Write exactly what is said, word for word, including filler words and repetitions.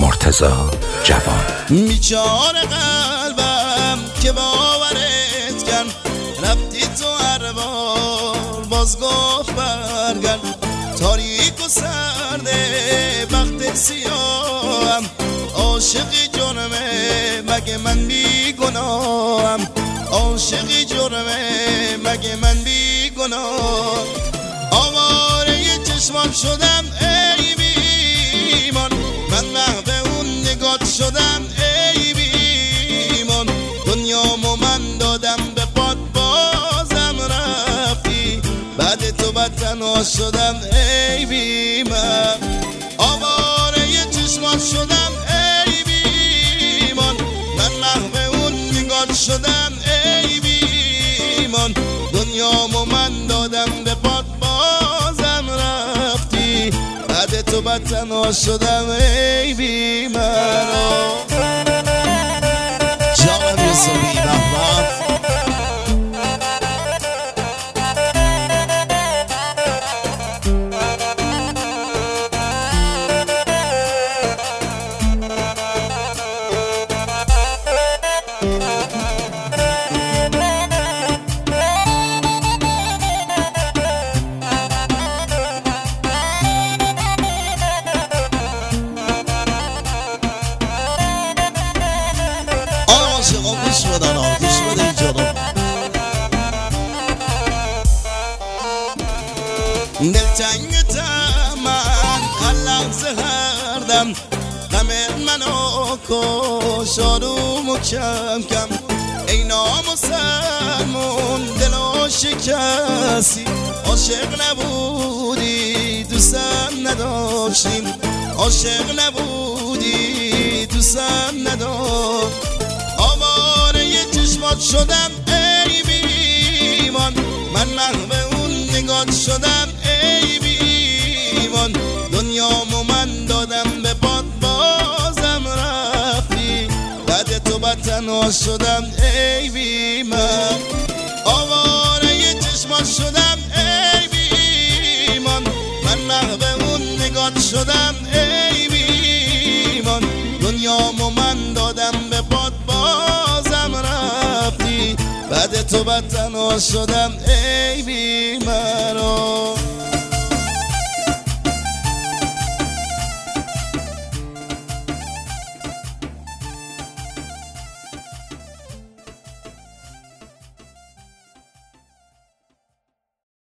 مرتضی جوان. بیچاره قلبم که باورت کن، رفتی تو هر بار باز گفت برگرد. تاریک و سرده وقت سیاهم، عاشقی جرمه مگه من بی گناهم، عاشقی جرمه مگه من بی گناه. آواره چشمام شدم ای بیمان، من محو اون نگات شدم ای بیمان. دنیامو من دادم به پات بازم رفتی، بعد تو بد تنها شدم ای بیمان. آواره چشمام شدم ای بیمان، من محو اون نگات شدم ای بیمان. دنیامو من دادم به پات بازم رفتی، بعد تو بد تنها شدم ای بیمان. جانم یوسفی بابا گوش بدن ها، گوش بده اینجا رو. دلتنگتم من هر لحظه هر دم، غمت منو کش آروم و کم کم. ای نامسلمون دل و شکستی، عاشق نبودی دوستم نداشتیم، عاشق نبودی دوستم نداشتیم. چشمات شدم ای بیمان، من محو اون نگات شدم ای بیمان. دنیامو من دادم به پات بازم رفتی، بعد تو بد تنها شدم ای بیمان. آواره چشمات شدم ای بیمان، من محو اون نگات شدم ای بیمان. دنیامو من دادم به پات بازم رفتی، بعد تو بد تنها شدم ای بیمارو.